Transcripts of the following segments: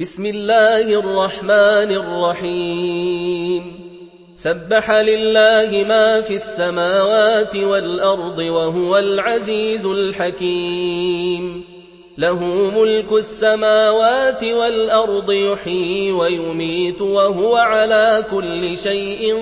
بسم الله الرحمن الرحيم سبح لله ما في السماوات والأرض وهو العزيز الحكيم له ملك السماوات والأرض يحيي ويميت وهو على كل شيء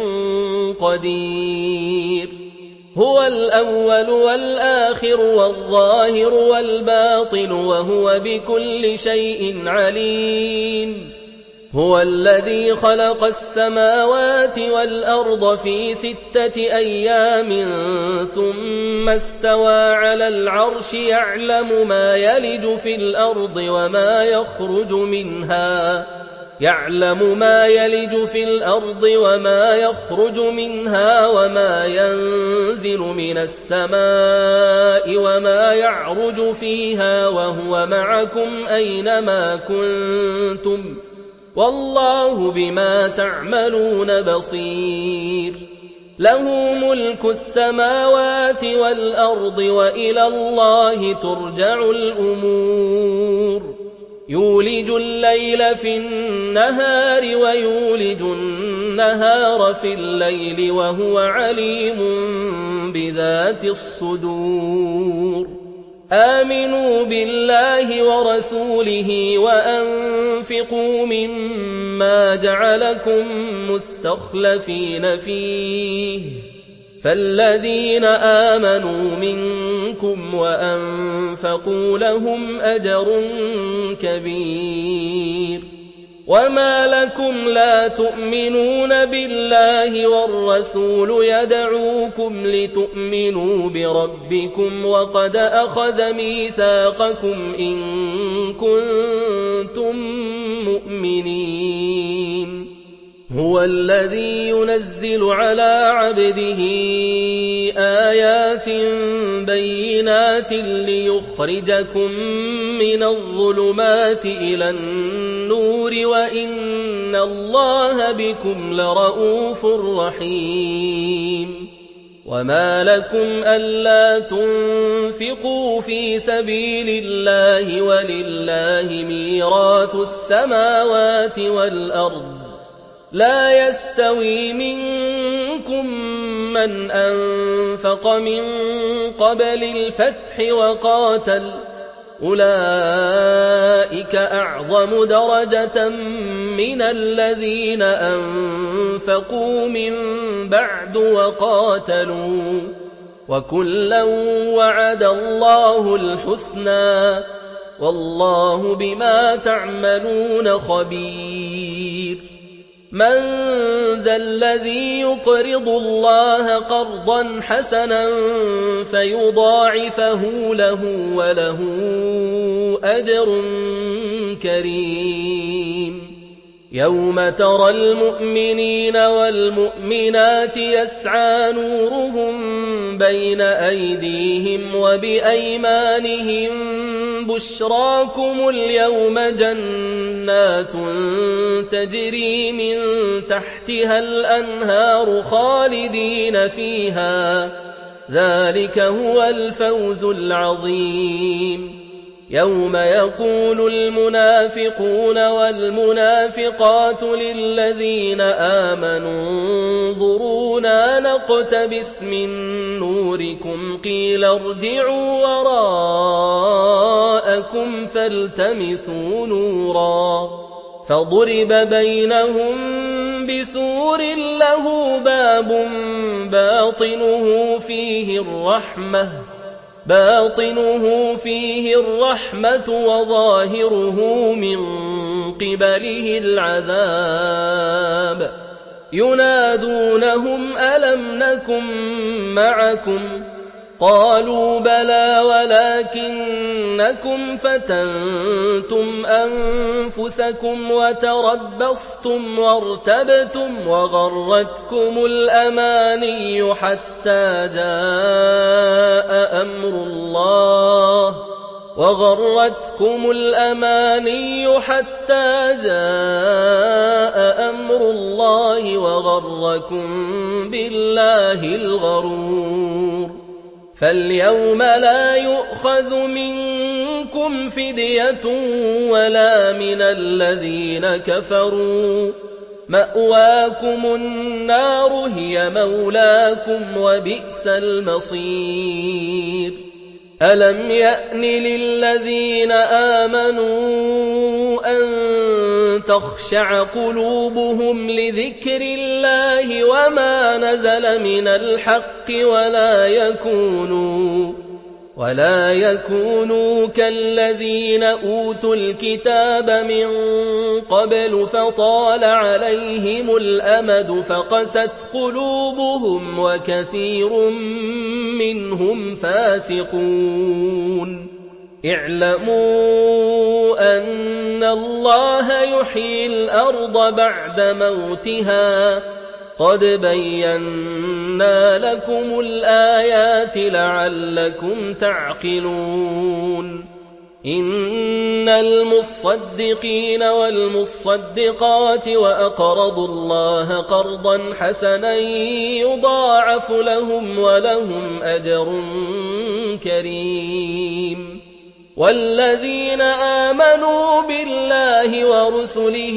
قدير هو الأول والآخر والظاهر والباطن وهو بكل شيء عليم هو الذي خلق السماوات والأرض في 6 أيام ثم استوى على العرش يعلم ما يلج في الأرض وما يخرج منها وما ينزل من السماء وما يعرج فيها وهو معكم أينما كنتم والله بما تعملون بصير له ملك السماوات والأرض وإلى الله ترجع الأمور يولج الليل في النهار ويولج النهار في الليل وهو عليم بذات الصدور آمنوا بالله ورسوله وأنفقوا مما جعلكم مستخلفين فيه فالذين آمنوا منكم وأنفقوا لهم أجر كبير وما لكم لا تؤمنون بالله والرسول يدعوكم لتؤمنوا بربكم وقد أخذ ميثاقكم إن كنتم مؤمنين هو الذي ينزل على عبده آيات بينات ليخرجكم من الظلمات إلى النور وإن الله بكم لرءوف رحيم وما لكم ألا تنفقوا في سبيل الله ولله ميراث السماوات والأرض لا يستوي منكم من أنفق من قبل الفتح وقاتل أولئك أعظم درجة من الذين أنفقوا من بعد وقاتلوا وكلا وعد الله الحسنى والله بما تعملون خبير من ذا الذي يقرض الله قرضا حسنا فيضاعفه له وله أجر كريم يوم ترى المؤمنين والمؤمنات يسعى نورهم بين أيديهم وبأيمانهم بشراكم اليوم جنات تجري من تحتها الأنهار خالدين فيها ذلك هو الفوز العظيم يوم يقول المنافقون والمنافقات للذين آمنوا انظرونا نقتبس من نوركم قيل ارجعوا وراءكم فالتمسوا نورا فضرب بينهم بسور له باب باطنه فيه الرحمة وظاهره من قبله العذاب ينادونهم ألم نكن معكم قالوا بلى ولكنكم فتنتم أنفسكم وتربصتم وارتبتم وغرتكم الأماني حتى جاء أمر الله وغركم بالله الغرور فاليوم لا يؤخذ منكم منكم فدية ولا من الذين كفروا مأواكم النار هي مولاكم وبئس المصير ألم يأن للذين آمنوا أن تخشع قلوبهم لذكر الله وما نزل من الحق ولا يكونوا كالذين أوتوا الكتاب من قبل فطال عليهم الأمد فقست قلوبهم وكثير منهم فاسقون اعلموا أن الله يحيي الأرض بعد موتها قد بينا لكم الآيات لعلكم تعقلون إن المصدقين والمصدقات وأقرضوا الله قرضا حسنا يضاعف لهم ولهم أجر كريم والذين آمنوا بالله ورسله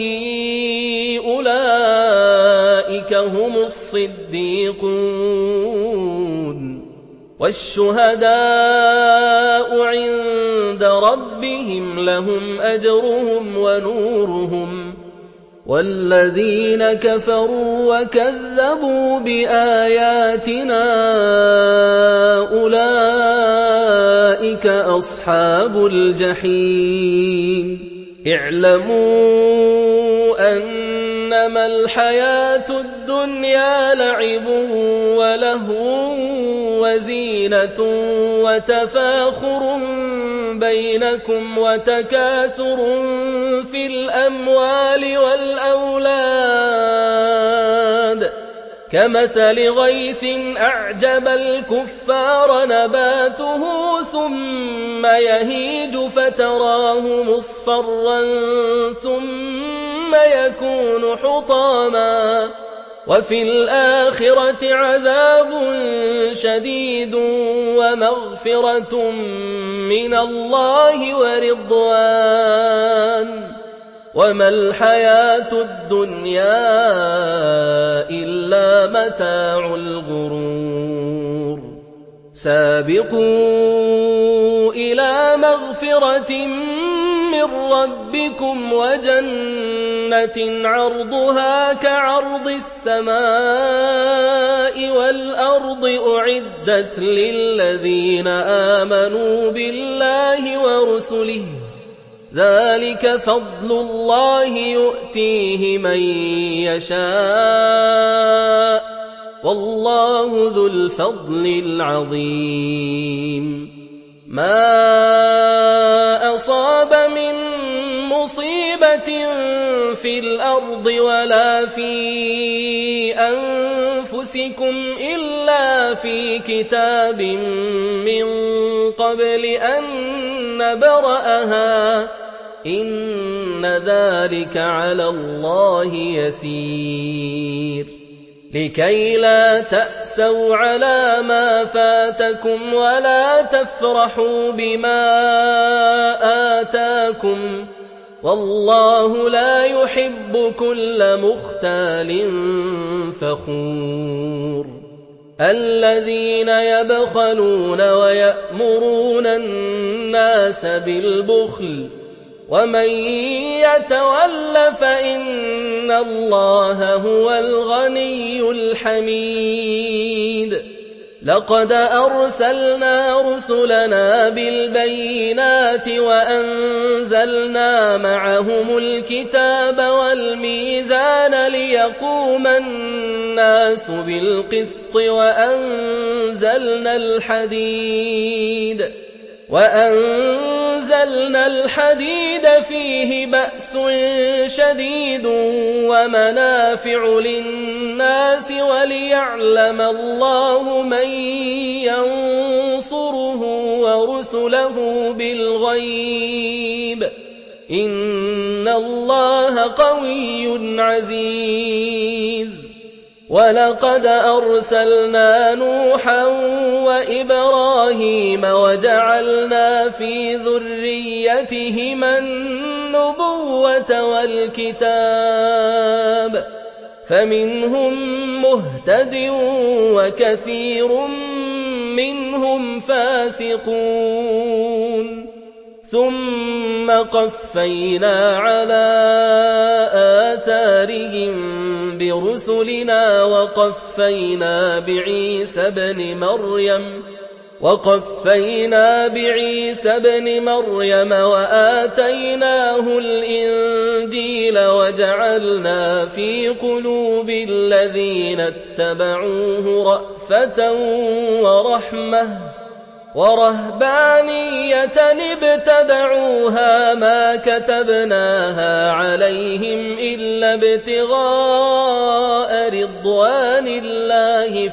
أولئك هم الصديقون والشهداء عند ربهم لهم أجرهم ونورهم والذين كفروا وكذبوا بآياتنا أولئك أصحاب الجحيم اعلموا أنما الحياة الدنيا لعب ولهو وزينة وتفاخر بينكم وتكاثر في الأموال والأولاد كمثل غيث أعجب الكفار نباته ثم يهيج فتراه مصفرا ثم يكون حطاما وفي الآخرة عذاب شديد ومغفرة من الله ورضوان وما الحياة الدنيا إلا متاع الغرور سابقوا إلى مغفرة من ربكم وجنة عرضها كعرض السماء والأرض أعدت للذين آمنوا بالله ورسله ذلك فضل الله يؤتيه من يشاء والله ذو الفضل العظيم ما أصاب من مصيبة في الأرض ولا في أنفسكم إلا في كتاب من قبل أن نبرأها إن ذلك على الله يسير لكي لا تأسوا على ما فاتكم ولا تفرحوا بما آتاكم والله لا يحب كل مختال فخور الذين يبخلون ويأمرون الناس بالبخل ومن يتول فإن الله هو الغني الحميد لقد أرسلنا رسلنا بالبينات وأنزلنا معهم الكتاب والميزان ليقوم الناس بالقسط وأنزلنا الحديد فيه بأس شديد ومنافع للناس وليعلم الله من ينصره ورسله بالغيب إن الله قوي عزيز وَلَقَدْ أَرْسَلْنَا نُوحًا وَإِبْرَاهِيمَ وَجَعَلْنَا فِي ذُرِّيَّتِهِمَا النُّبُوَّةَ وَالْكِتَابَ فَمِنْهُم مُّهْتَدٍ وَكَثِيرٌ مِّنْهُمْ فَاسِقُونَ ثُمَّ قَفَّيْنَا عَلَىٰ آثَارِهِم بِرُسُلِنَا وَقَفَّيْنَا بِعِيسَى ابْنِ مَرْيَمَ وَآتَيْنَاهُ الْإِنجِيلَ وَجَعَلْنَا فِي قُلُوبِ الَّذِينَ اتَّبَعُوهُ رَأْفَةً وَرَحْمَةً وَرَهْبَانِيَّةً ابْتَدَعُوهَا مَا كَتَبْنَاهَا عَلَيْهِمْ إِلَّا ابْتِغَاءَ رِضْوَانِ اللَّهِ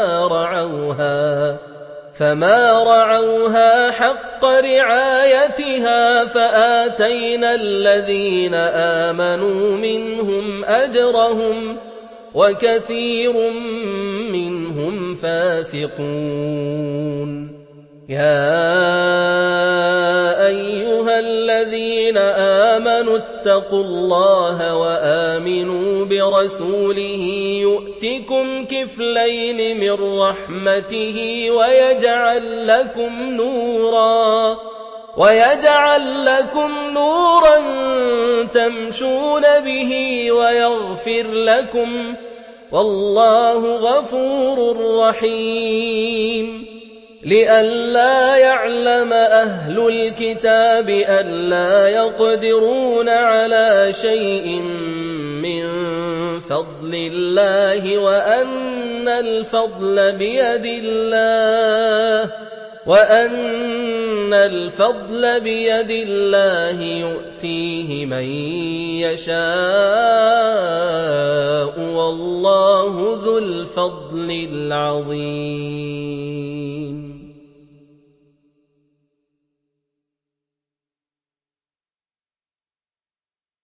فما رعوها حق رعايتها فآتينا الذين آمنوا منهم أجرهم وكثير منهم فاسقون يا أيها الذين آمنوا اتقوا الله وآمنوا برسوله يؤتكم كفلين من رحمته ويجعل لكم نورا تمشون به ويغفر لكم والله غفور رحيم لئلا يعلم أهل الكتاب ألا يقدرون على شيء من فضل الله وأن الفضل بيد الله يؤتيه من يشاء والله ذو الفضل العظيم